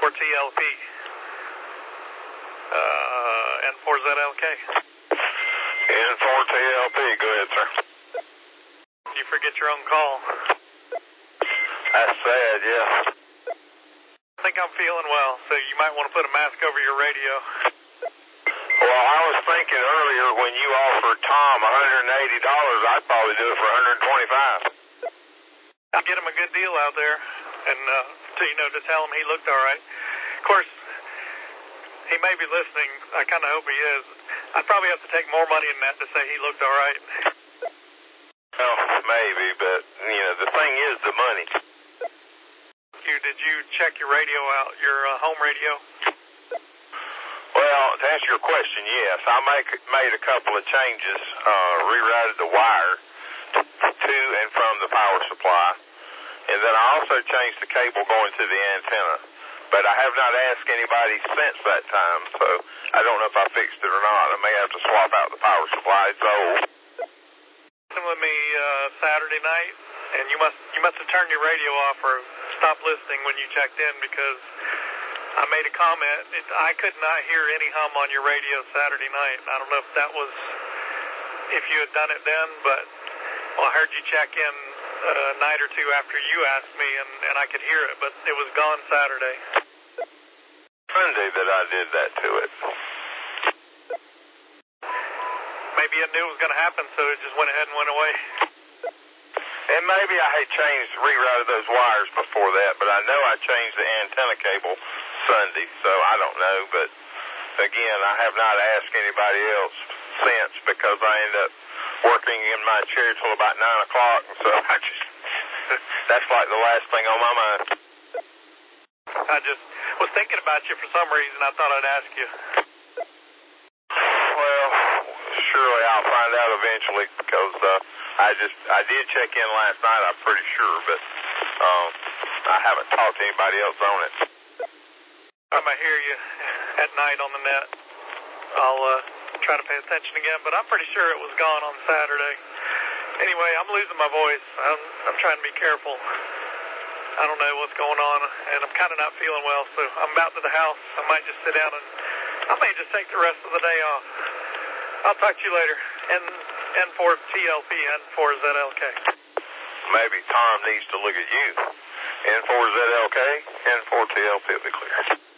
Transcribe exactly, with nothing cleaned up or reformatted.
four T L P. Uh, N four Z L K. N four T L P, go ahead, sir. You forget your own call. That's sad, yeah. I think I'm feeling well, so you might want to put a mask over your radio. Well, I was thinking earlier when you offered Tom one hundred eighty dollars, I'd probably do it for one hundred twenty-five dollars. I'll get him a good deal out there, and, uh, to, you know, to tell him he looked all right. Of course, he may be listening. I kind of hope he is. I'd probably have to take more money than that to say he looked all right. Well, maybe, but, you know, the thing is the money. You, did you check your radio out, your uh, home radio? Well, to answer your question, yes. I make, made a couple of changes, uh, rerouted the wire to and from the power supply, and then I also changed the cable going to the antenna. But I have not asked anybody since that time, so I don't know if I fixed it or not. I may have to swap out the power supply. It's old. With me uh, Saturday night, and you must you must have turned your radio off or stopped listening when you checked in, because I made a comment. It, I could not hear any hum on your radio Saturday night. I don't know if that was if you had done it then, but well, I heard you check in a night or two after you asked me, and, and I could hear it, but it was gone Saturday. Sunday that I did that to it. Maybe it knew it was going to happen, so it just went ahead and went away. And maybe I had changed, rerouted those wires before that, but I know I changed the antenna cable Sunday, so I don't know. But again, I have not asked anybody else since, because I end up working in my chair till about nine o'clock, so I just, that's like the last thing on my mind. I just was thinking about you for some reason. I thought I'd ask you. Well, surely I'll find out eventually, because uh, I just, I did check in last night, I'm pretty sure, but um, I haven't talked to anybody else on it. I might hear you at night on the net. I'll uh, try to pay attention again, but I'm pretty sure it was gone on Saturday. Anyway, I'm losing my voice. I'm, I'm trying to be careful. I don't know what's going on, and I'm kind of not feeling well, so I'm about to the house. I might just sit down, and I may just take the rest of the day off. I'll talk to you later. N N four T L P, N four Z L K. Maybe Tom needs to look at you. N four Z L K, N four T L P will be clear.